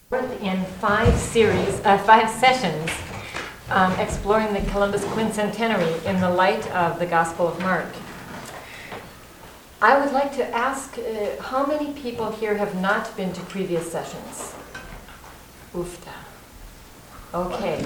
In five sessions, exploring the Columbus quincentenary in the light of the Gospel of Mark. I would like to ask, how many people here have not been to previous sessions? Oofta. Okay.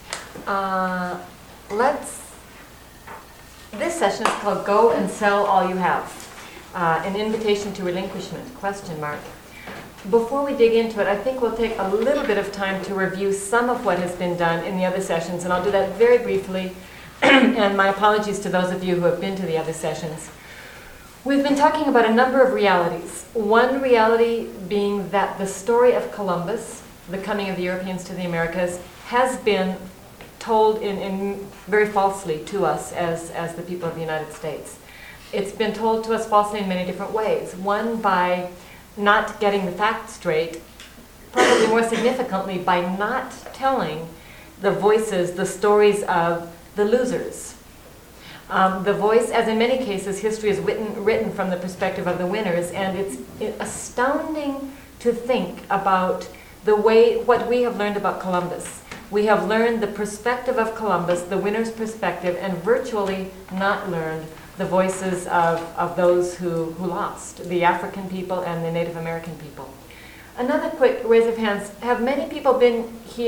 This session is called Go and Sell All You Have. An invitation to relinquishment, question mark. Before we dig into it, I think we'll take a little bit of time to review some of what has been done in the other sessions, and I'll do that very briefly, and my apologies to those of you who have been to the other sessions. We've been talking about a number of realities. One reality being that the story of Columbus, the coming of the Europeans to the Americas, has been told in very falsely to us as the people of the United States. It's been told to us falsely in many different ways. One, by not getting the facts straight, probably more significantly by not telling the voices, the stories of the losers. The voice, as in many cases, history is written from the perspective of the winners, and it's astounding to think about what we have learned about Columbus. We have learned the perspective of Columbus, the winner's perspective, and virtually not learned the voices of those who lost, the African people and the Native American people. Another quick raise of hands. Have many people been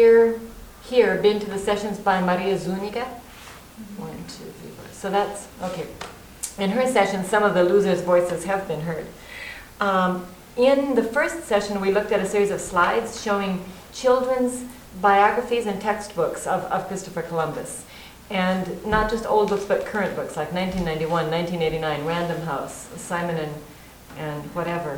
been to the sessions by Maria Zuniga? 1, 2, 3, 4. So that's, okay. In her session, some of the losers' voices have been heard. In the first session, we looked at a series of slides showing children's biographies and textbooks of Christopher Columbus. And not just old books, but current books, like 1991, 1989, Random House, Simon and whatever.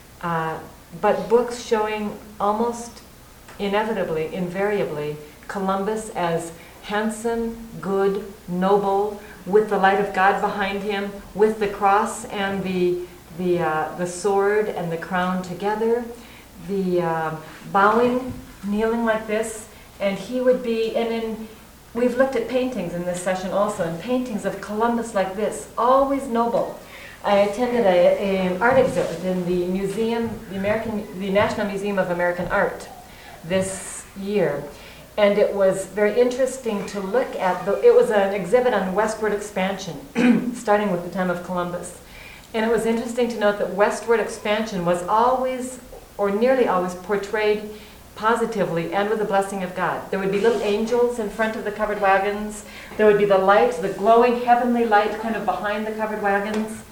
But books showing almost inevitably, invariably, Columbus as handsome, good, noble, with the light of God behind him, with the cross and the sword and the crown together, the bowing, kneeling like this, and he would be, we've looked at paintings in this session also, and paintings of Columbus like this, always noble. I attended an art exhibit in the museum, the National Museum of American Art this year, and it was very interesting to look at. It was an exhibit on westward expansion, starting with the time of Columbus. And it was interesting to note that westward expansion was always, or nearly always, portrayed positively and with the blessing of God. There would be little angels in front of the covered wagons. There would be the light, the glowing heavenly light kind of behind the covered wagons.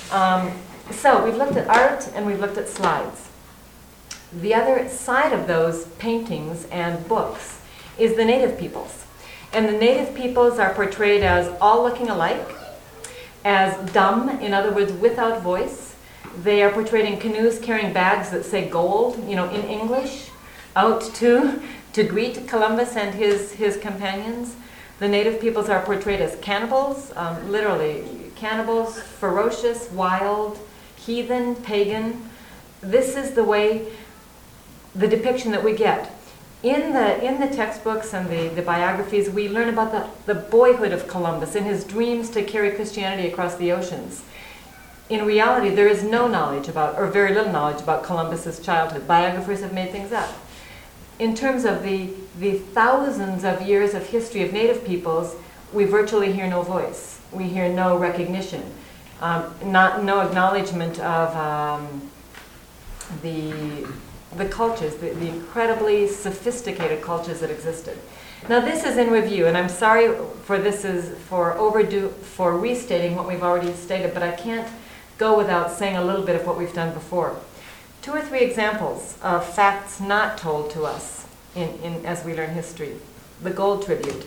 So we've looked at art and we've looked at slides. The other side of those paintings and books is the native peoples. And the native peoples are portrayed as all looking alike, as dumb, in other words, without voice. They are portrayed in canoes carrying bags that say gold, in English, out to greet Columbus and his companions. The native peoples are portrayed as cannibals, literally cannibals, ferocious, wild, heathen, pagan. This is the depiction that we get. In the textbooks and the biographies, we learn about the boyhood of Columbus and his dreams to carry Christianity across the oceans. In reality, there is no knowledge about, or very little knowledge about, Columbus's childhood. Biographers have made things up. In terms of the thousands of years of history of native peoples, we virtually hear no voice. We hear no recognition, no acknowledgement of the cultures, the incredibly sophisticated cultures that existed. Now this is in review, and I'm sorry for restating what we've already stated, but I can't go without saying a little bit of what we've done before. 2 or 3 examples of facts not told to us as we learn history. The gold tribute.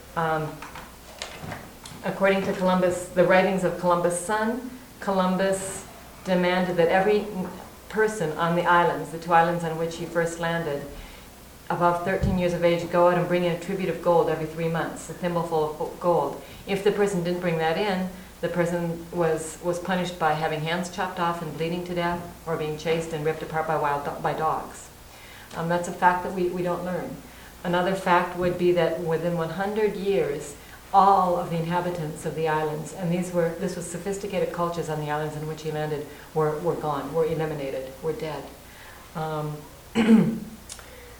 According to Columbus, the writings of Columbus' son, Columbus demanded that every person on the islands, the 2 islands on which he first landed, above 13 years of age, go out and bring in a tribute of gold every 3 months, a thimbleful of gold. If the person didn't bring that in, the person was punished by having hands chopped off and bleeding to death, or being chased and ripped apart by dogs. That's a fact that we don't learn. Another fact would be that within 100 years, all of the inhabitants of the islands, and this was sophisticated cultures on the islands in which he landed, were gone, were eliminated, were dead.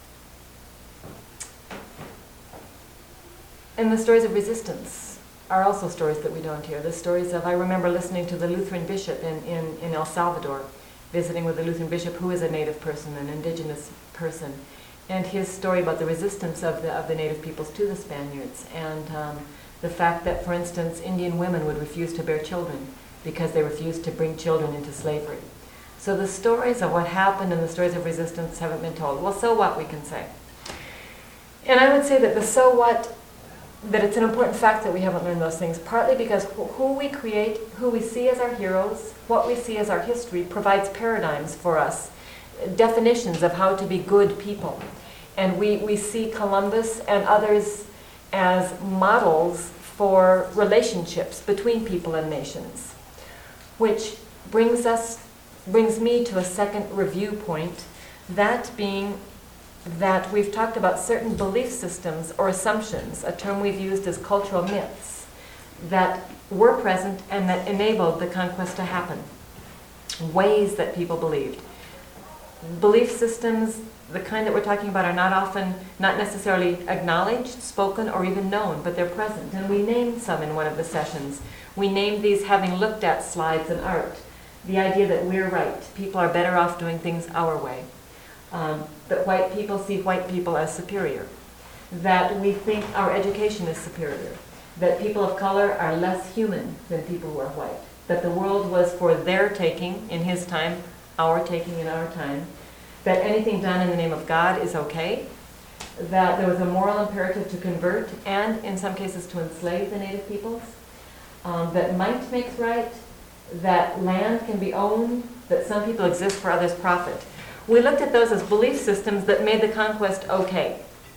And the stories of resistance are also stories that we don't hear. The stories of, I remember listening to the Lutheran bishop in El Salvador, visiting with the Lutheran bishop who is a native person, an indigenous person, and his story about the resistance of the native peoples to the Spaniards, and the fact that, for instance, Indian women would refuse to bear children because they refused to bring children into slavery. So the stories of what happened and the stories of resistance haven't been told. Well, so what, we can say. And I would say that the so what, that it's an important fact that we haven't learned those things, partly because who we create, who we see as our heroes, what we see as our history, provides paradigms for us, definitions of how to be good people. And we see Columbus and others as models for relationships between people and nations, which brings me to a second review point, that being that we've talked about certain belief systems or assumptions, a term we've used as cultural myths, that were present and that enabled the conquest to happen, ways that people believed. Belief systems, the kind that we're talking about, are not necessarily acknowledged, spoken, or even known, but they're present. And we named some in one of the sessions. We named these, having looked at slides and art, the idea that we're right, people are better off doing things our way, that white people see white people as superior, that we think our education is superior, that people of color are less human than people who are white, that the world was for their taking in his time, our taking in our time, that anything done in the name of God is okay, that there was a moral imperative to convert and, in some cases, to enslave the native peoples, that might makes right, that land can be owned, that some people exist for others' profit. We looked at those as belief systems that made the conquest okay.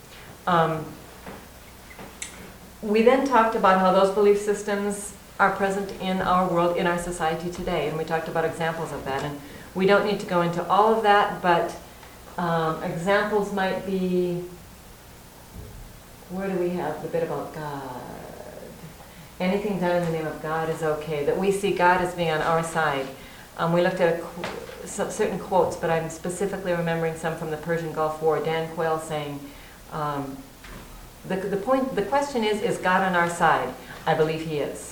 We then talked about how those belief systems are present in our world, in our society today, and we talked about examples of that. And we don't need to go into all of that, but examples might be, where do we have the bit about God? Anything done in the name of God is okay, that we see God as being on our side. We looked at certain quotes, but I'm specifically remembering some from the Persian Gulf War. Dan Quayle saying, the question is God on our side? I believe he is.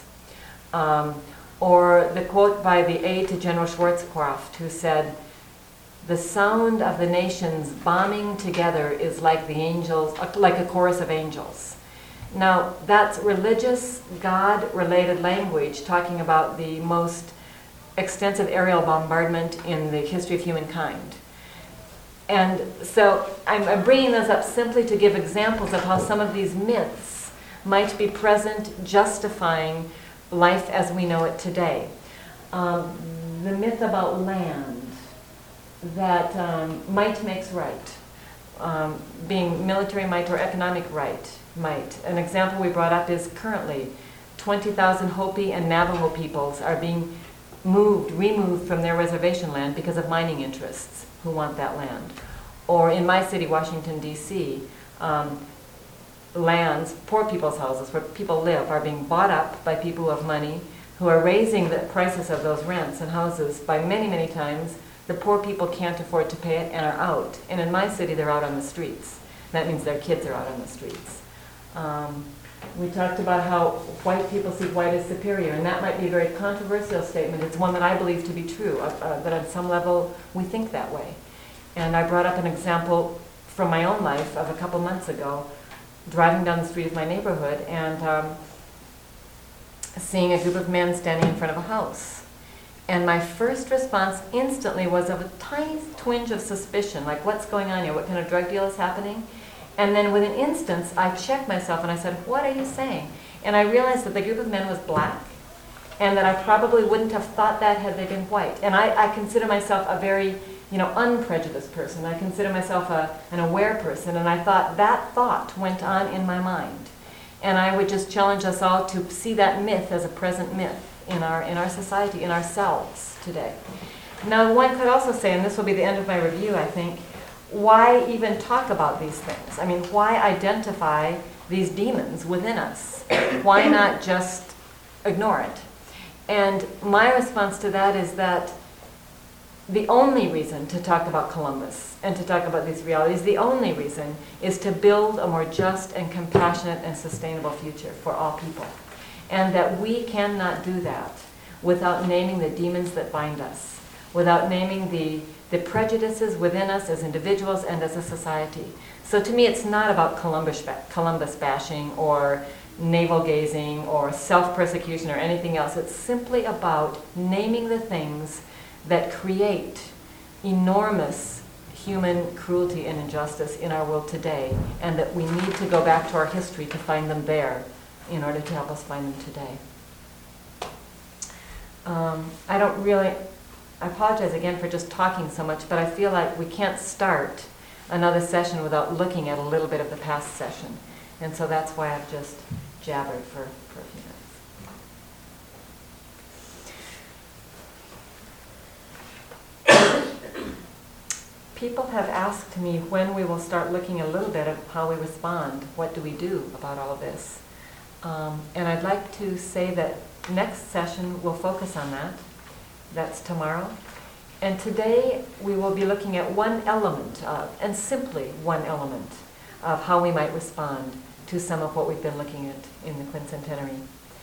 Or the quote by the aide to General Schwarzkopf, who said, "The sound of the nations bombing together is like the angels, like a chorus of angels." Now, that's religious, God-related language, talking about the most extensive aerial bombardment in the history of humankind. And so I'm bringing those up simply to give examples of how some of these myths might be present, justifying life as we know it today. The myth about land, that might makes right, being military might or economic might. An example we brought up is currently 20,000 Hopi and Navajo peoples are being removed from their reservation land because of mining interests who want that land. Or in my city, Washington, D.C., lands, poor people's houses where people live, are being bought up by people who have money, who are raising the prices of those rents and houses by many, many times. The poor people can't afford to pay it and are out. And in my city, they're out on the streets. That means their kids are out on the streets. We talked about how white people see white as superior, and that might be a very controversial statement. It's one that I believe to be true, that on some level we think that way. And I brought up an example from my own life of a couple months ago, driving down the street of my neighborhood and seeing a group of men standing in front of a house. And my first response instantly was of a tiny twinge of suspicion, like, what's going on here? What kind of drug deal is happening? And then within instance, I checked myself and I said, what are you saying? And I realized that the group of men was black, and that I probably wouldn't have thought that had they been white. And I consider myself a very, unprejudiced person. I consider myself an aware person, and I thought that thought went on in my mind. And I would just challenge us all to see that myth as a present myth in our society, in ourselves today. Now, one could also say, and this will be the end of my review, I think, why even talk about these things? I mean, why identify these demons within us? Why not just ignore it? And my response to that is that the only reason to talk about Columbus and to talk about these realities, the only reason is to build a more just and compassionate and sustainable future for all people. And that we cannot do that without naming the demons that bind us, without naming the prejudices within us as individuals and as a society. So to me, it's not about Columbus bashing or navel gazing or self-persecution or anything else. It's simply about naming the things that create enormous human cruelty and injustice in our world today, and that we need to go back to our history to find them there in order to help us find them today. I apologize again for just talking so much, but I feel like we can't start another session without looking at a little bit of the past session. And so that's why I've just jabbered for a few minutes. People have asked me when we will start looking a little bit at how we respond. What do we do about all of this? And I'd like to say that next session will focus on that. That's tomorrow. And today we will be looking at one element of, and simply one element of how we might respond to some of what we've been looking at in the quincentenary.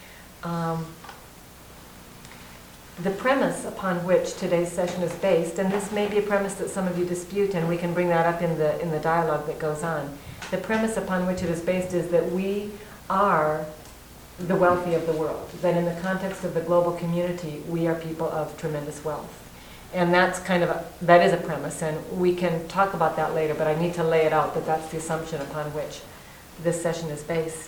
The premise upon which today's session is based, and this may be a premise that some of you dispute, and we can bring that up in the dialogue that goes on. The premise upon which it is based is that we are the wealthy of the world, that in the context of the global community, we are people of tremendous wealth. And that's that is a premise, and we can talk about that later, but I need to lay it out that that's the assumption upon which this session is based.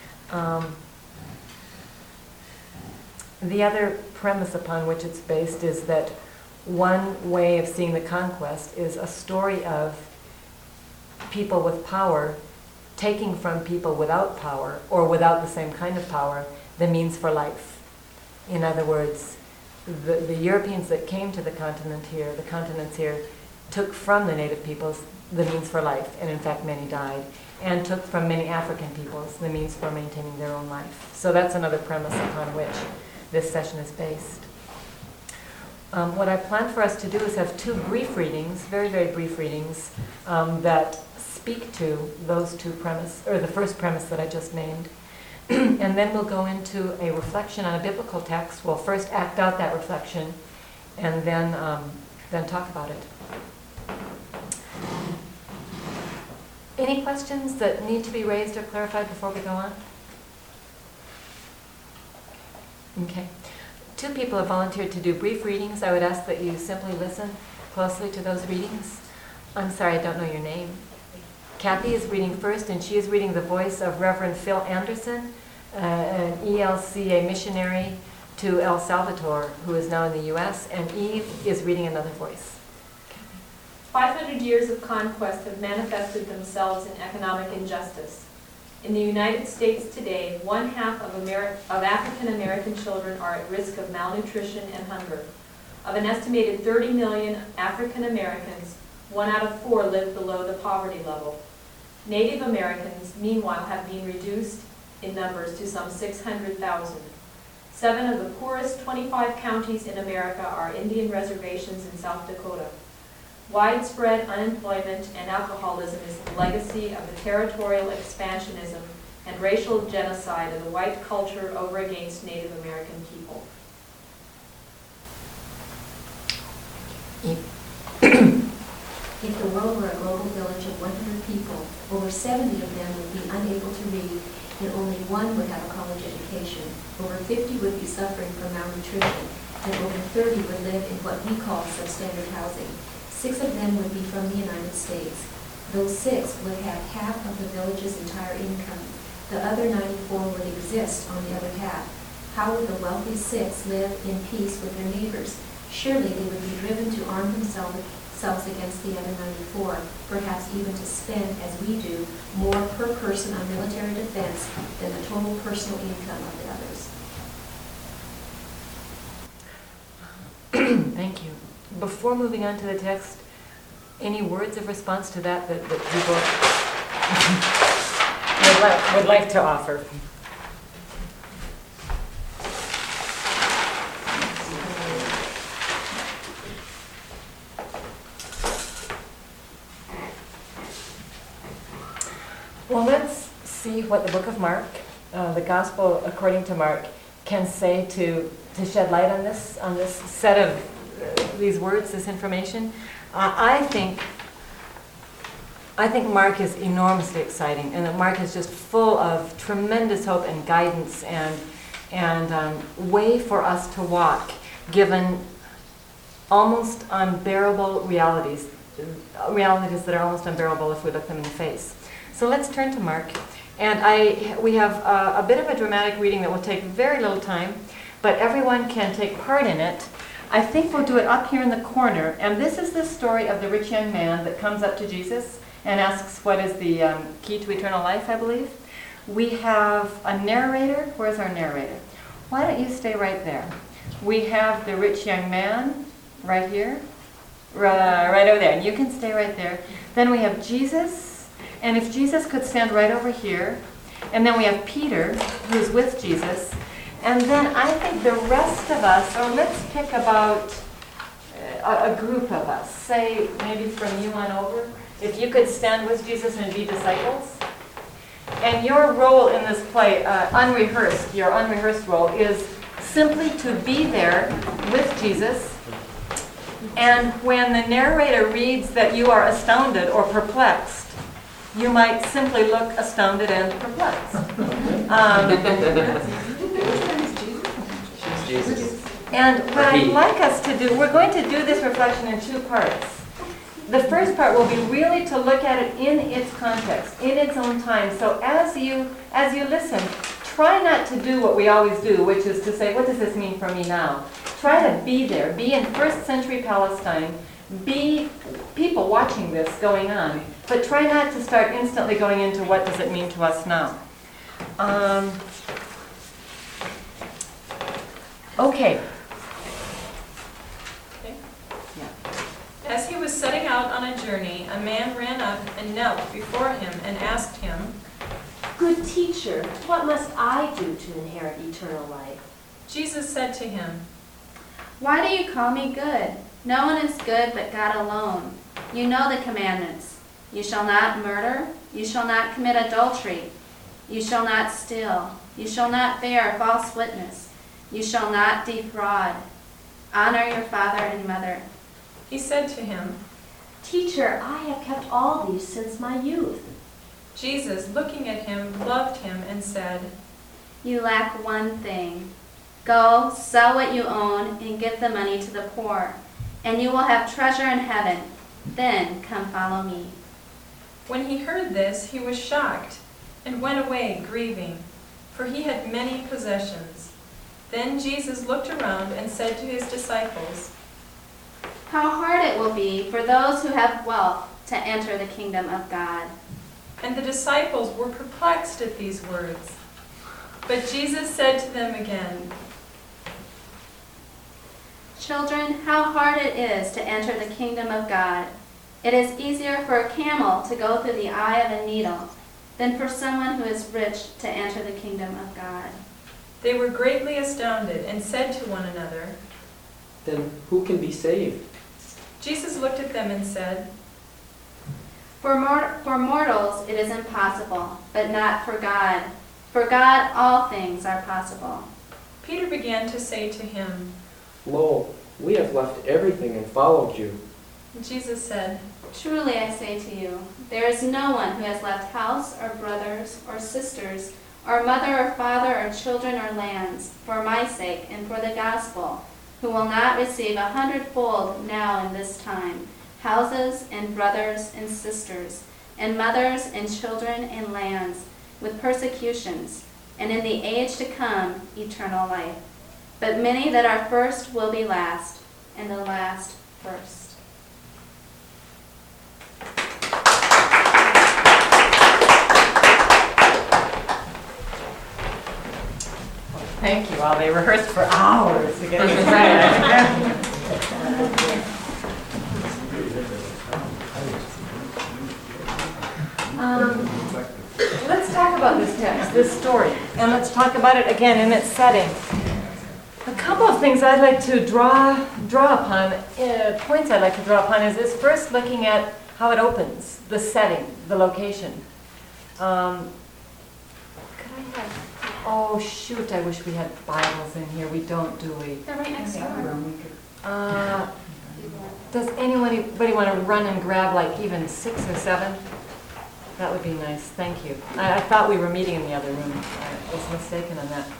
The other premise upon which it's based is that one way of seeing the conquest is a story of people with power taking from people without power, or without the same kind of power, the means for life. In other words, the Europeans that came to the continents here, took from the native peoples the means for life, and in fact many died, and took from many African peoples the means for maintaining their own life. So that's another premise upon which this session is based. What I plan for us to do is have two brief readings, very, very brief readings, that speak to those two premises, or the first premise that I just named. And then we'll go into a reflection on a biblical text. We'll first act out that reflection, and then talk about it. Any questions that need to be raised or clarified before we go on? Okay. Two people have volunteered to do brief readings. I would ask that you simply listen closely to those readings. I'm sorry, I don't know your name. Kathy is reading first, and she is reading the voice of Reverend Phil Anderson, an ELCA missionary to El Salvador, who is now in the U.S., and Eve is reading another voice. 500 years of conquest have manifested themselves in economic injustice. In the United States today, 1/2 of African American children are at risk of malnutrition and hunger. Of an estimated 30 million African Americans, 1 out of 4 live below the poverty level. Native Americans, meanwhile, have been reduced in numbers to some 600,000. 7 of the poorest 25 counties in America are Indian reservations in South Dakota. Widespread unemployment and alcoholism is the legacy of the territorial expansionism and racial genocide of the white culture over against Native American people. If the world were a global village of 100 people, over 70 of them would be unable to read, and only 1 would have a college education. Over 50 would be suffering from malnutrition, and over 30 would live in what we call substandard housing. 6 of them would be from the United States. Those 6 would have half of the village's entire income. The other 94 would exist on the other half. How would the wealthy 6 live in peace with their neighbors? Surely they would be driven to arm themselves against the other 94, perhaps even to spend, as we do, more per person on military defense than the total personal income of the others. Thank you. Before moving on to the text, any words of response to that people would like to offer? Well, let's see what the book of Mark, the Gospel according to Mark, can say to shed light on this set of these words, this information. I think Mark is enormously exciting, and that Mark is just full of tremendous hope and guidance and way for us to walk, given almost unbearable realities that are almost unbearable if we look them in the face. So let's turn to Mark. And we have a bit of a dramatic reading that will take very little time, but everyone can take part in it. I think we'll do it up here in the corner. And this is the story of the rich young man that comes up to Jesus and asks what is the key to eternal life, I believe. We have a narrator. Where's our narrator? Why don't you stay right there? We have the rich young man right here, right over there. And you can stay right there. Then we have Jesus. And if Jesus could stand right over here. And then we have Peter, who's with Jesus. And then I think the rest of us, or let's pick about a group of us, say maybe from you on over, if you could stand with Jesus and be disciples. And your role in this play, your unrehearsed role, is simply to be there with Jesus. And when the narrator reads that you are astounded or perplexed, you might simply look astounded and perplexed. Jesus. And what I'd like us to do, we're going to do this reflection in two parts. The first part will be really to look at it in its context, in its own time. So as you listen, try not to do what we always do, which is to say, what does this mean for me now? Try to be there. Be in first century Palestine. Be people watching this going on. But try not to start instantly going into what does it mean to us now. Okay. As he was setting out on a journey, a man ran up and knelt before him and asked him, Good teacher, what must I do to inherit eternal life? Jesus said to him, Why do you call me good? No one is good but God alone. You know the commandments. You shall not murder. You shall not commit adultery. You shall not steal. You shall not bear false witness. You shall not defraud. Honor your father and mother. He said to him, Teacher, I have kept all these since my youth. Jesus, looking at him, loved him and said, You lack one thing. Go, sell what you own, and give the money to the poor, and you will have treasure in heaven. Then come follow me. When he heard this, he was shocked and went away grieving, for he had many possessions. Then Jesus looked around and said to his disciples, How hard it will be for those who have wealth to enter the kingdom of God. And the disciples were perplexed at these words. But Jesus said to them again, Children, how hard it is to enter the kingdom of God. It is easier for a camel to go through the eye of a needle than for someone who is rich to enter the kingdom of God. They were greatly astounded and said to one another, Then who can be saved? Jesus looked at them and said, For mortals it is impossible, but not for God. For God all things are possible. Peter began to say to him, Lo, we have left everything and followed you. Jesus said, Truly I say to you, there is no one who has left house or brothers or sisters or mother or father or children or lands for my sake and for the gospel, who will not receive 100-fold now in this time, houses and brothers and sisters, and mothers and children and lands, with persecutions, and in the age to come eternal life. But many that are first will be last, and the last first. Thank you. Well, they rehearsed for hours to get this right. Let's talk about this text, this story, and let's talk about it again in its setting. A couple of things I'd like to draw upon, points I'd like to draw upon is this: first, looking at how it opens, the setting, the location. Could I have, oh shoot, I wish we had Bibles in here. We don't, do we? They're right next door. Does anybody want to run and grab like even 6 or 7? That would be nice, thank you. I thought we were meeting in the other room. I was mistaken on that.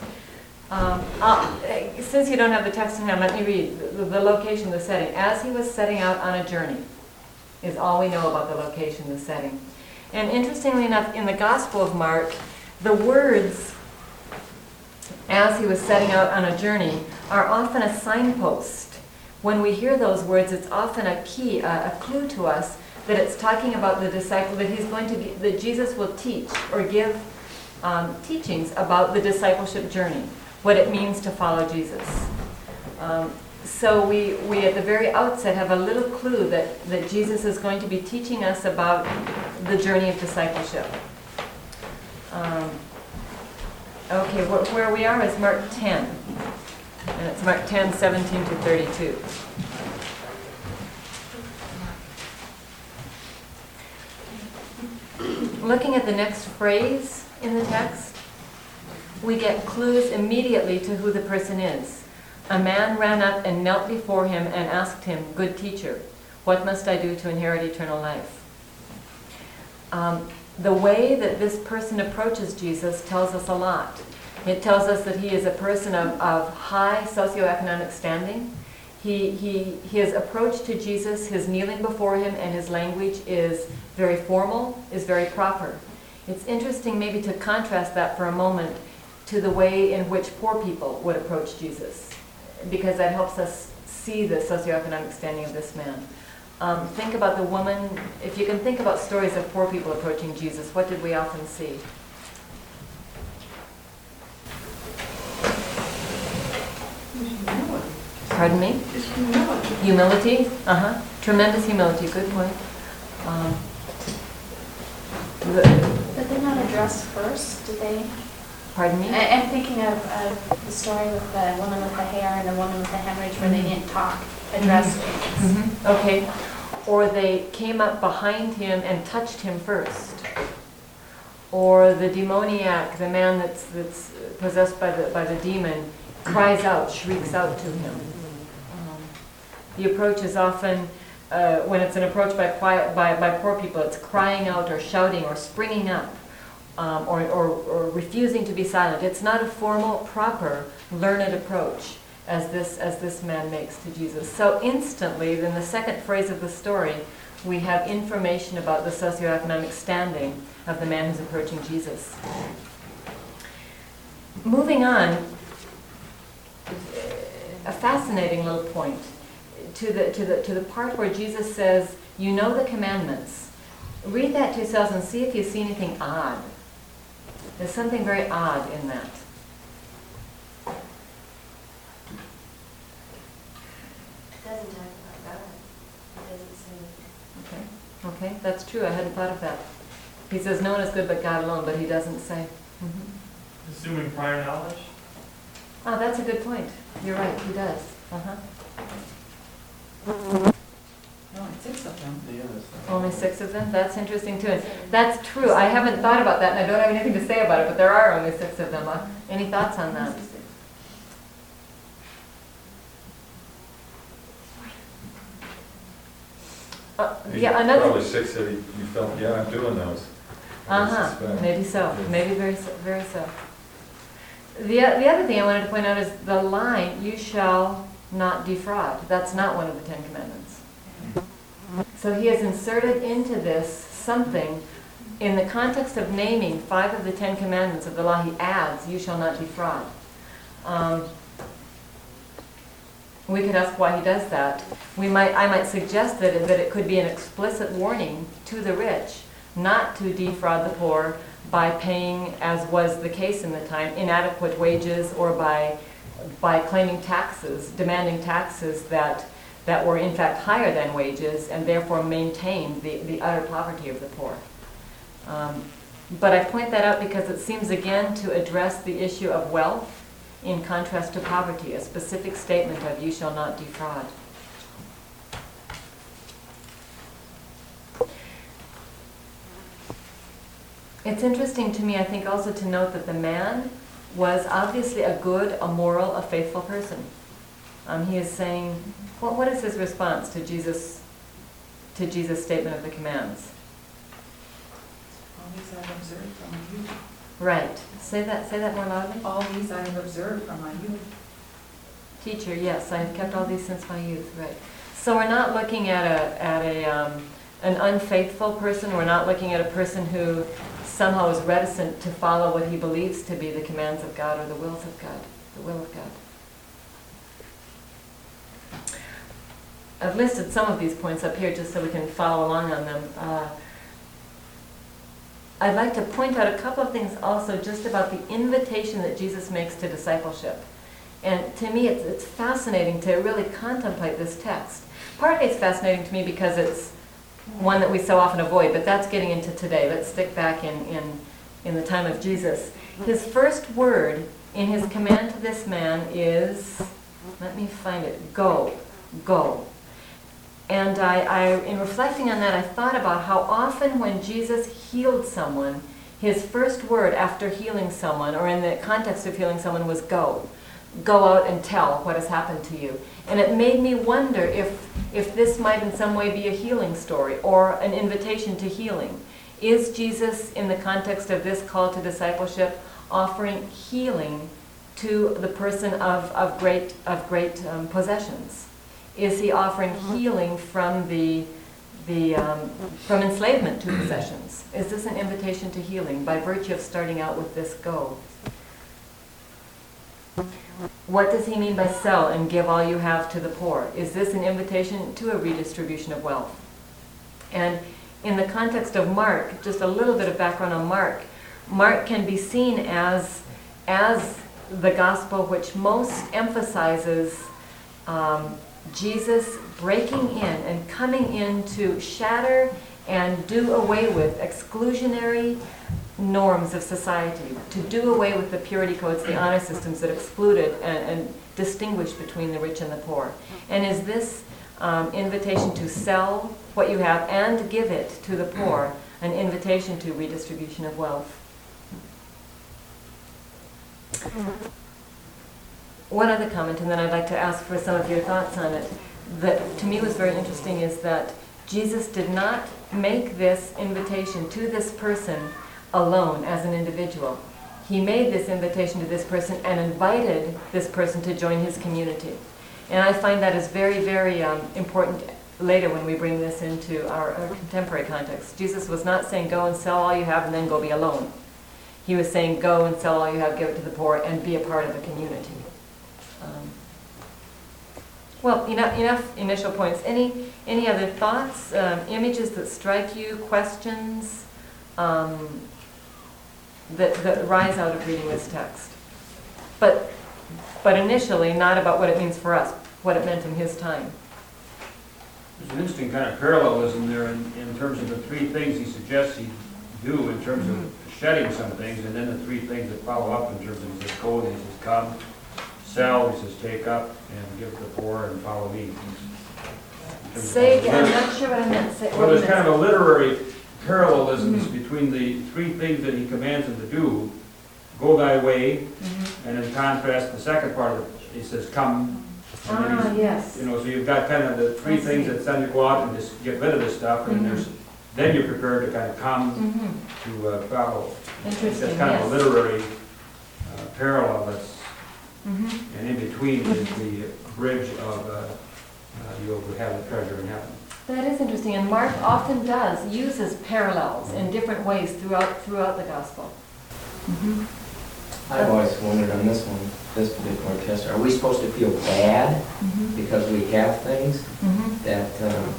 Since you don't have the text in hand, let me read the location, the setting. As he was setting out on a journey is all we know about the location, the setting. And interestingly enough, in the Gospel of Mark, the words, as he was setting out on a journey, are often a signpost. When we hear those words, it's often a key, a clue to us that it's talking about the disciple, that he's going to be, that Jesus will teach or give teachings about the discipleship journey, what it means to follow Jesus. So we at the very outset have a little clue that Jesus is going to be teaching us about the journey of discipleship. Okay, where we are is Mark 10. And it's Mark 10, 17 to 32. Looking at the next phrase in the text, we get clues immediately to who the person is. A man ran up and knelt before him and asked him, "Good teacher, what must I do to inherit eternal life?" The way that this person approaches Jesus tells us a lot. It tells us that he is a person of high socioeconomic standing. His approach to Jesus, his kneeling before him, and his language is very formal, is very proper. It's interesting maybe to contrast that for a moment to the way in which poor people would approach Jesus, because that helps us see the socioeconomic standing of this man. Think about the woman, if you can think about stories of poor people approaching Jesus, what did we often see? Pardon me? Humility. Tremendous humility, good point. But they're not addressed first, do they? Pardon me? I'm thinking of the story with the woman with the hair and the woman with the hemorrhage where they didn't address things. Okay. Or they came up behind him and touched him first. Or the demoniac, the man that's possessed by the demon, cries out, shrieks out to him. The approach is often, when it's an approach by poor people, it's crying out or shouting or springing up or refusing to be silent. It's not a formal, proper, learned approach as this man makes to Jesus. So instantly, in the second phrase of the story, we have information about the socioeconomic standing of the man who's approaching Jesus. Moving on, a fascinating little point to the part where Jesus says, "You know the commandments." Read that to yourselves and see if you see anything odd. There's something very odd in that. It doesn't talk about God. It doesn't say. Okay, that's true. I hadn't thought of that. He says, "No one is good but God alone," but he doesn't say. Assuming prior knowledge? Oh, that's a good point. You're right, he does. Only 6 of them. Only 6 of them? That's interesting too. And that's true. I haven't thought about that and I don't have anything to say about it, but there are only 6 of them. Any thoughts on that? Another... Probably 6 that you felt, yeah, I'm doing those. Maybe so. Maybe very so. The other thing I wanted to point out is the line, "You shall not defraud." That's not one of the 10 Commandments. So he has inserted into this something, in the context of naming 5 of the 10 Commandments of the law, he adds, "You shall not defraud." We could ask why he does that. I might suggest that it could be an explicit warning to the rich not to defraud the poor by paying, as was the case in the time, inadequate wages, or by claiming taxes, demanding taxes that were in fact higher than wages and therefore maintained the utter poverty of the poor. But I point that out because it seems again to address the issue of wealth in contrast to poverty, a specific statement of "You shall not defraud." It's interesting to me, I think, also to note that the man was obviously a good, a moral, a faithful person. He is saying, what is his response to Jesus' statement of the commands? All these I've observed from my youth. Right. Say that more loudly. All these I have observed from my youth. Teacher, yes, I've kept all these since my youth. Right. So we're not looking at an unfaithful person. We're not looking at a person who somehow is reticent to follow what he believes to be the commands of God or the wills of God, the will of God. I've listed some of these points up here just so we can follow along on them. I'd like to point out a couple of things also just about the invitation that Jesus makes to discipleship. And to me, it's fascinating to really contemplate this text. Partly it's fascinating to me because it's one that we so often avoid, but that's getting into today. Let's stick back in the time of Jesus. His first word in his command to this man is, let me find it, go, go. And in reflecting on that, I thought about how often when Jesus healed someone, his first word after healing someone, or in the context of healing someone, was go. Go out and tell what has happened to you. And it made me wonder if this might in some way be a healing story or an invitation to healing. Is Jesus, in the context of this call to discipleship, offering healing to the person of great possessions? Is he offering healing from from enslavement to possessions? Is this an invitation to healing by virtue of starting out with this go? What does he mean by sell and give all you have to the poor? Is this an invitation to a redistribution of wealth? And in the context of Mark, just a little bit of background on Mark. Mark can be seen as the gospel which most emphasizes Jesus breaking in and coming in to shatter and do away with exclusionary norms of society, to do away with the purity codes, the honor systems that excluded and distinguished between the rich and the poor. And is this invitation to sell what you have and give it to the poor an invitation to redistribution of wealth? One other comment, and then I'd like to ask for some of your thoughts on it, that to me was very interesting, is that Jesus did not make this invitation to this person alone as an individual. He made this invitation to this person and invited this person to join his community. And I find that is very, very important later when we bring this into our contemporary context. Jesus was not saying, go and sell all you have and then go be alone. He was saying, go and sell all you have, give it to the poor, and be a part of a community. Well, enough initial points. Any other thoughts, images that strike you, questions that rise out of reading this text? But initially, not about what it means for us, what it meant in his time. There's an interesting kind of parallelism there in terms of the three things he suggests he do in terms of shedding some things, and then the three things that follow up in terms of he says, go, and he says, come. Sell, he says, take up, and give to the poor, and follow me. Say again, I'm not sure what I meant. Well, there's kind of a literary parallelisms between the three things that he commands him to do. Go thy way, and in contrast, the second part of it, he says, come. Yes. You know, so you've got kind of the three things that send you to go out and just get rid of this stuff, and then you're prepared to kind of come to follow. Interesting, That's kind of a literary parallel that's and in between is the bridge of you'll have the treasure in heaven. That is interesting, and Mark often uses parallels in different ways throughout the gospel. I've always wondered on this particular test, are we supposed to feel bad because we have things? That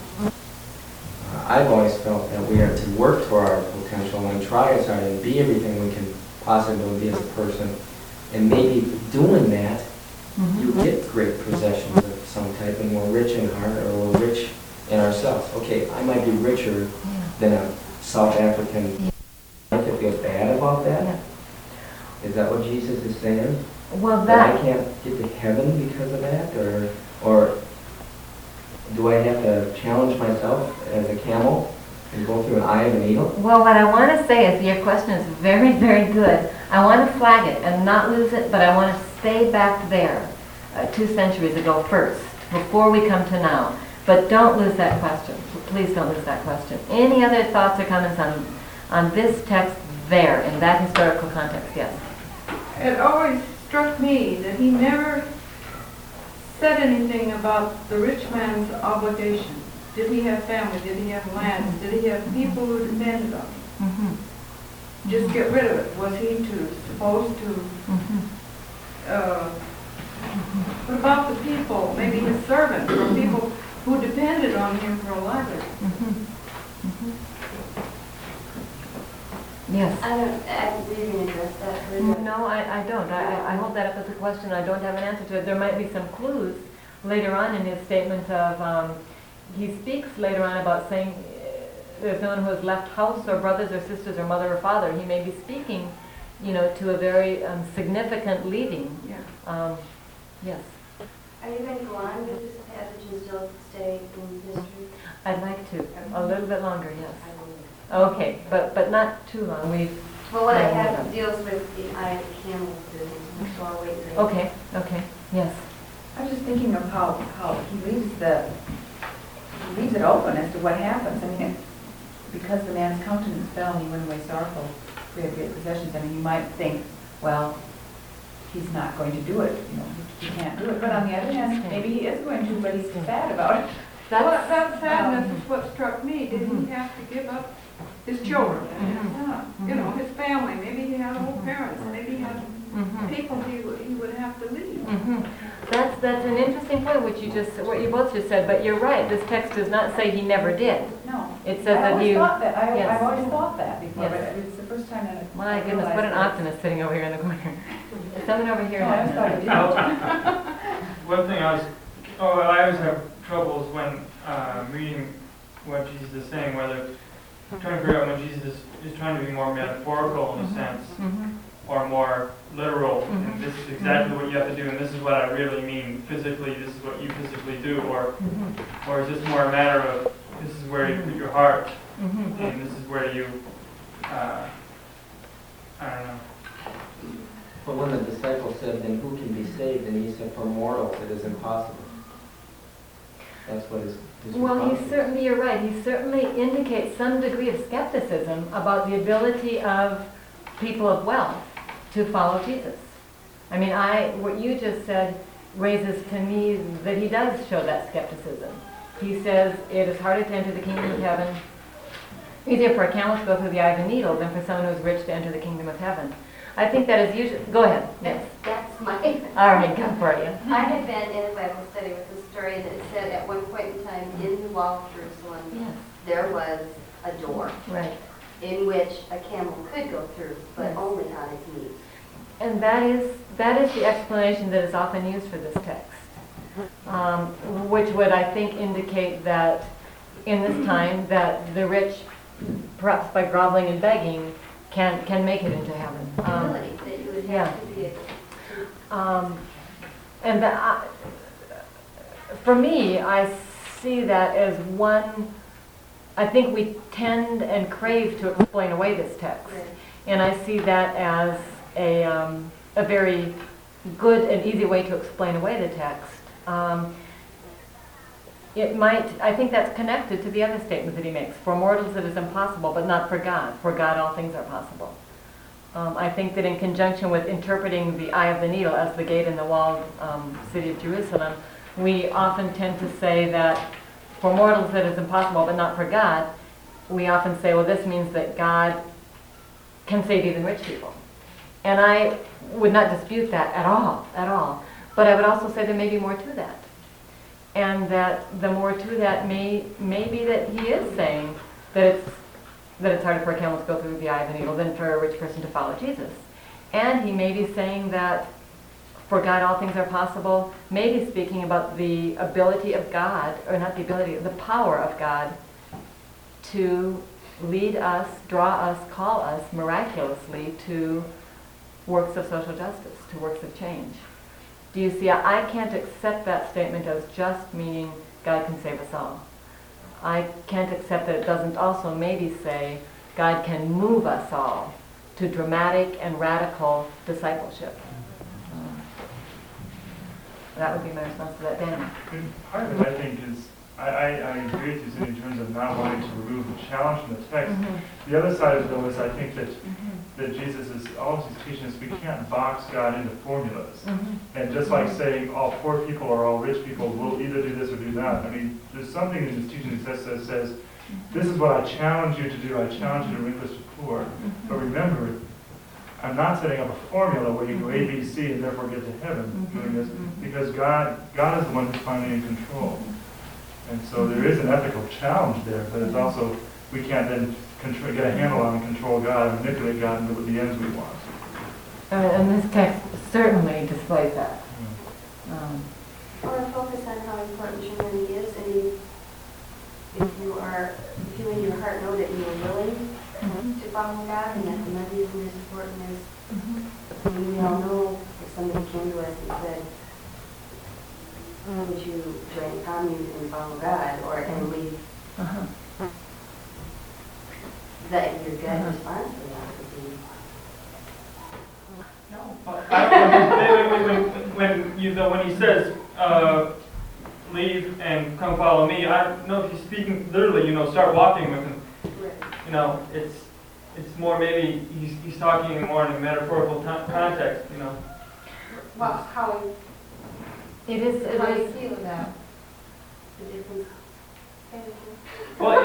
I've always felt that we are to work toward our potential and try as hard and be everything we can possibly be as a person. And maybe doing that, you get great possessions of some type, and we're rich in heart, or we're rich in ourselves. Okay, I might be richer than a South African. I could feel bad about that. Is that what Jesus is saying? Well, that I can't get to heaven because of that, or do I have to challenge myself as a camel and go through an eye of a needle? Well, what I want to say is your question is very, very good. I want to flag it and not lose it, but I want to stay back there 2 centuries ago first, before we come to now. But don't lose that question. Please don't lose that question. Any other thoughts or comments on this text there, in that historical context? Yes. It always struck me that he never said anything about the rich man's obligation. Did he have family? Did he have land? Did he have people who depended on him? Mm-hmm. Just get rid of it. Was he supposed to? What about the people, maybe his servants, or people who depended on him for a livelihood? Yes. I didn't address that further. No, I don't. I hold that up as a question. I don't have an answer to it. There might be some clues later on in his statement of, he speaks later on about saying there's no one who has left house or brothers or sisters or mother or father. He may be speaking, to a very significant leaving. Yeah. Yes. Are you going to go on with this passage and still stay in history? I'd like to. A little bit longer, yes. I will. Okay, but not too long. Well, what I have deals with the eye of the camel business, so I'll wait later. Okay, yes. I was just thinking of how he leaves it open as to what happens. I mean, because the man's countenance fell and he went away sorrowful for his great possessions. I mean, you might think, well, he's not going to do it. He can't do it. But on the other hand, maybe he is going to, but he's sad about it. That sadness is what struck me. Did he have to give up his children and his son? His family. Maybe he had old parents. Maybe he had people he would have to leave. That's an interesting point, what you both just said. But you're right. This text does not say he never did. No. It says that he. I've always thought that before, Yes. but it's the first time that My goodness, what an optimist sitting over here in the corner. Is someone over here? No, I thought it did. One thing I always have troubles when reading what Jesus is saying, whether trying to figure out when Jesus is trying to be more metaphorical in a sense, or more literal, and this is exactly what you have to do, and this is what I really mean physically, this is what you physically do, or is this more a matter of this is where you put your heart, and this is where you, I don't know. But when the disciples said, then who can be saved? And he said, for mortals it is impossible. That's what his Well, response is. you're right. He certainly indicates some degree of skepticism about the ability of people of wealth to follow Jesus. I mean, what you just said raises to me that he does show that skepticism. He says it is harder to enter the kingdom of heaven, easier for a camel to go through the eye of a needle than for someone who is rich to enter the kingdom of heaven. I think that is usually, go ahead. Yes. That's my... All right, go for you. I had been in a Bible study with a story that said at one point in time in the wall of Jerusalem, Yes. there was a door Right. in which a camel could go through, but Yes. only on its knees. And that is the explanation that is often used for this text, which would, I think, indicate that in this time that the rich, perhaps by groveling and begging, can make it into heaven. Ability that you would have to be able to. And for me, I see that as one. I think we tend and crave to explain away this text, Right. and I see that as a very good and easy way to explain away the text. I think that's connected to the other statement that he makes. For mortals it is impossible, but not for God. For God all things are possible. I think that in conjunction with interpreting the eye of the needle as the gate in the walled city of Jerusalem, we often tend to say that for mortals it is impossible, but not for God. We often say, well, this means that God can save even rich people. And I would not dispute that at all. But I would also say there may be more to that. And that the more to that may be that he is saying that it's harder for a camel to go through the eye of the needle than for a rich person to follow Jesus. And he may be saying that for God all things are possible, maybe speaking about the ability of God, or not the ability, the power of God to lead us, draw us, call us miraculously to works of social justice, to works of change. Do you see, I can't accept that statement as just meaning God can save us all. I can't accept that it doesn't also maybe say God can move us all to dramatic and radical discipleship. That would be my response to that, Dan. Part of it, I think, is, I agree with you, Cindy, in terms of not wanting to remove the challenge from the text. The other side of it, though, is I think that Jesus is always teaching us we can't box God into formulas. And just like saying all poor people or all rich people will either do this or do that. I mean, there's something in this teaching that says, this is what I challenge you to do. I challenge you to relinquish the poor. But remember, I'm not setting up a formula where you go A, B, C, and therefore get to heaven doing this, because God is the one who's finally in control. And so there is an ethical challenge there, but it's also, we can't then get a handle on and control God and manipulate God into the ends we want. And this text certainly displays that. Or focus on how important humility is, and if you in your heart know that you are willing to follow God, and that humility isn't as important as, we all know if somebody came to us and said, would you join commune and follow God, or and leave, that your gut response to that would be, When he says, leave and come follow me, I don't know if he's speaking literally, start walking with him. It's more maybe he's talking more in a metaphorical context, well, how It is. you feel about the difference. Well,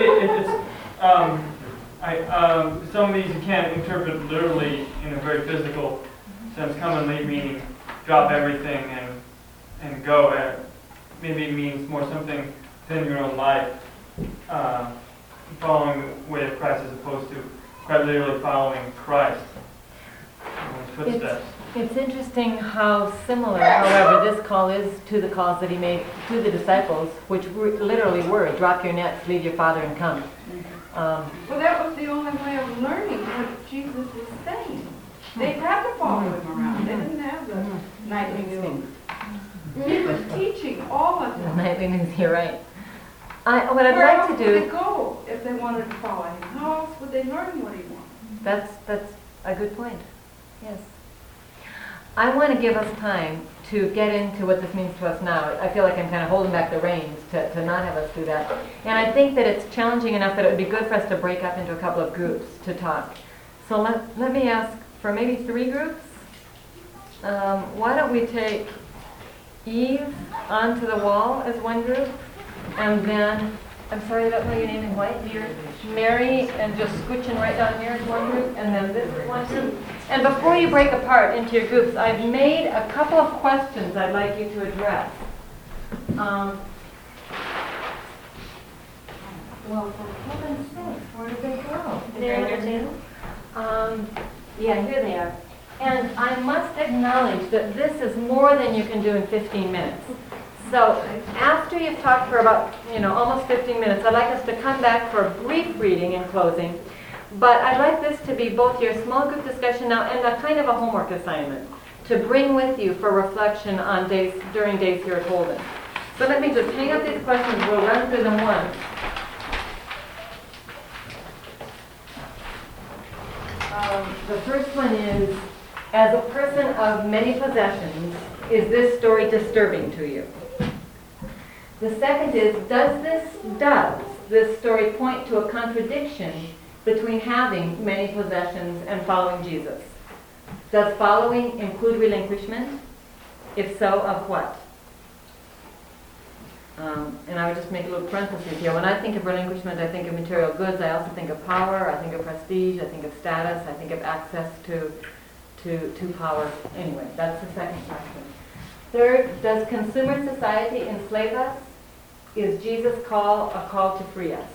some of these you can't interpret literally in a very physical sense. Come and leave meaning drop everything and go. Maybe it means more something within your own life, following the way of Christ as opposed to quite literally following Christ in his footsteps. It's interesting how similar, however, this call is to the calls that he made to the disciples, which literally were, drop your nets, leave your father and come. Well, that was the only way of learning what Jesus was saying. They had to follow him around. They didn't have the nightly news. He was teaching all of them. Nightly news, you're right. What I'd Where like else to would do... they go if they wanted to follow him? How else would they learn what he wanted? That's a good point. Yes. I want to give us time to get into what this means to us now. I feel like I'm kind of holding back the reins to not have us do that. And I think that it's challenging enough that it would be good for us to break up into a couple of groups to talk. So let me ask for maybe 3 groups. Why don't we take Eve onto the wall as one group, and then, I'm sorry, I don't know your name in white, dear. Mary, and just scooching right down here is one group, and then this is one group. And before you break apart into your groups, I've made a couple of questions I'd like you to address. Well, for heaven's sakes, where did they go? They're Yeah, here they are. And I must acknowledge that this is more than you can do in 15 minutes. So after you've talked for about, almost 15 minutes, I'd like us to come back for a brief reading in closing. But I'd like this to be both your small group discussion now and a kind of a homework assignment to bring with you for reflection on during days here at Holden. So let me just hang up these questions. We'll run through them once. The first one is, as a person of many possessions, is this story disturbing to you? The second is, does this story point to a contradiction between having many possessions and following Jesus? Does following include relinquishment? If so, of what? And I would just make a little parenthesis here. When I think of relinquishment, I think of material goods. I also think of power. I think of prestige. I think of status. I think of access to power. Anyway, that's the second question. Third, does consumer society enslave us? Is Jesus' call a call to free us?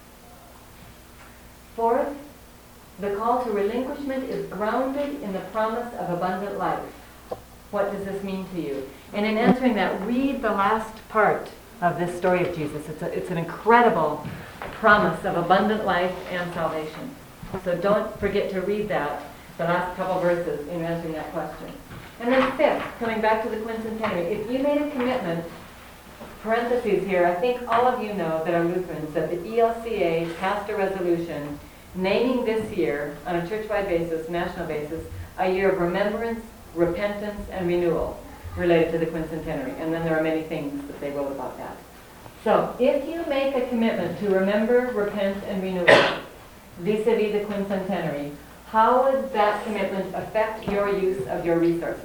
Fourth, the call to relinquishment is grounded in the promise of abundant life. What does this mean to you? And in answering that, read the last part of this story of Jesus. It's an incredible promise of abundant life and salvation. So don't forget to read that, the last couple verses, in answering that question. And then fifth, coming back to the quincentenary, if you made a commitment parentheses here, I think all of you know that are Lutherans that the ELCA passed a resolution naming this year, on a church-wide basis, national basis, a year of remembrance, repentance, and renewal related to the quincentenary. And then there are many things that they wrote about that. So if you make a commitment to remember, repent, and renew vis-a-vis the quincentenary, how would that commitment affect your use of your resources?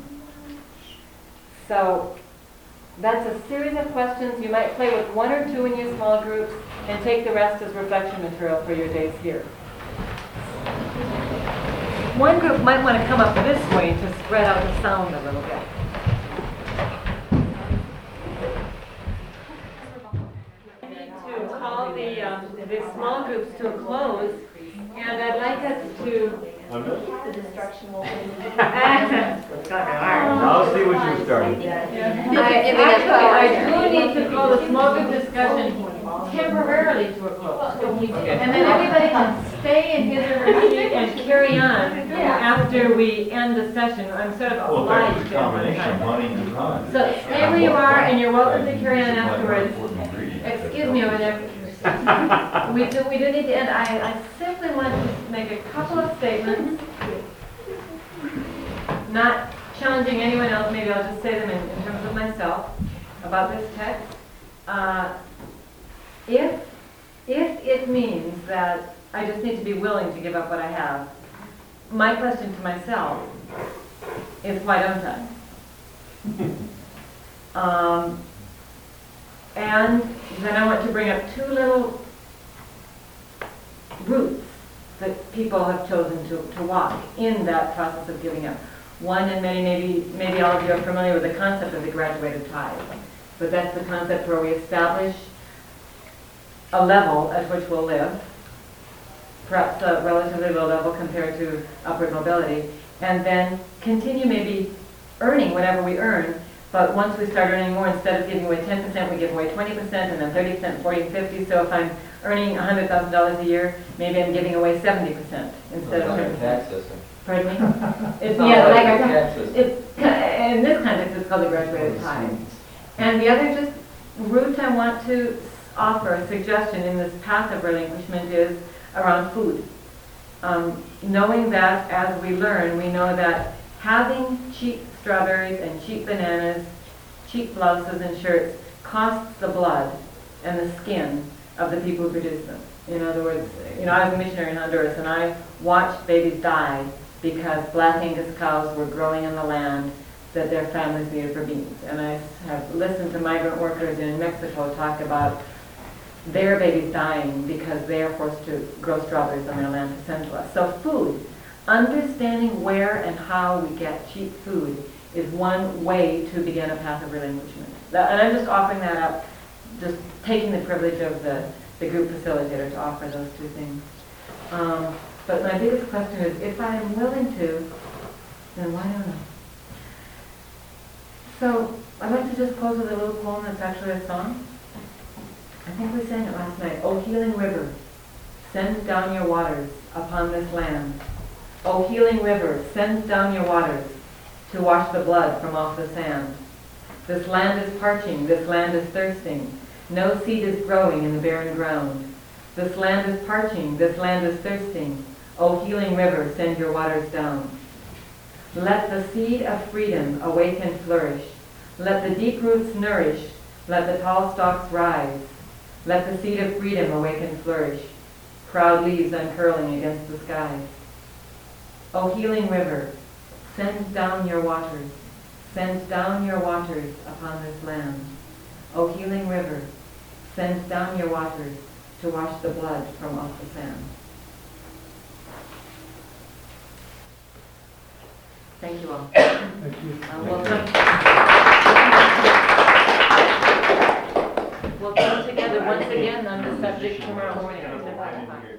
So that's a series of questions. You might play with one or two in your small groups and take the rest as reflection material for your days here. One group might want to come up this way to spread out the sound a little bit. To call the small groups to a close, and I'd like us to... The destruction will end. Now see what you started. Actually, I do need to call the small group discussion temporarily to a close. And then everybody can stay in his or her seat and carry on after we end the session. I'm sort of Well, that's obliged a to. combination of money and time. So stay where you are, and you're welcome to carry on afterwards. Excuse me over there. We do need to end. I simply want to make a couple of statements, not challenging anyone else. Maybe I'll just say them in terms of myself about this text. If it means that I just need to be willing to give up what I have, my question to myself is, why don't I? And then I want to bring up two little routes that people have chosen to walk in that process of giving up. One, and maybe all of you are familiar with the concept of the graduated tithe, but that's the concept where we establish a level at which we'll live, perhaps a relatively low level compared to upward mobility, and then continue maybe earning whatever we earn. But once we start earning more, instead of giving away 10%, we give away 20%, and then 30%, 40, 50. So if I'm earning $100,000 a year, maybe I'm giving away 70% instead of 10%. Tax system. Pardon me? It's, Not yeah, like like a tax system. in this context, it's called the graduated tithe. And the other just route I want to offer, a suggestion in this path of relinquishment, is around food. Knowing that as we learn, we know that having cheap strawberries and cheap bananas, cheap blouses and shirts costs the blood and the skin of the people who produce them. In other words, I was a missionary in Honduras, and I watched babies die because black Angus cows were growing in the land that their families needed for beans. And I have listened to migrant workers in Mexico talk about their babies dying because they are forced to grow strawberries on their land to send to us. So food, understanding where and how we get cheap food, is one way to begin a path of relinquishment. And I'm just offering that up, just taking the privilege of the group facilitator to offer those two things. But my biggest question is, if I am willing to, then why don't I? So I'd like to just close with a little poem that's actually a song. I think we sang it last night. O healing river, send down your waters upon this land. O healing river, send down your waters to wash the blood from off the sand. This land is parching, this land is thirsting. No seed is growing in the barren ground. This land is parching, this land is thirsting. O healing river, send your waters down. Let the seed of freedom awake and flourish. Let the deep roots nourish. Let the tall stalks rise. Let the seed of freedom awake and flourish. Proud leaves uncurling against the skies. O healing river, send down your waters. Send down your waters upon this land. O healing river, send down your waters to wash the blood from off the sand. Thank you all. Thank you. We'll come together once again on the subject tomorrow morning.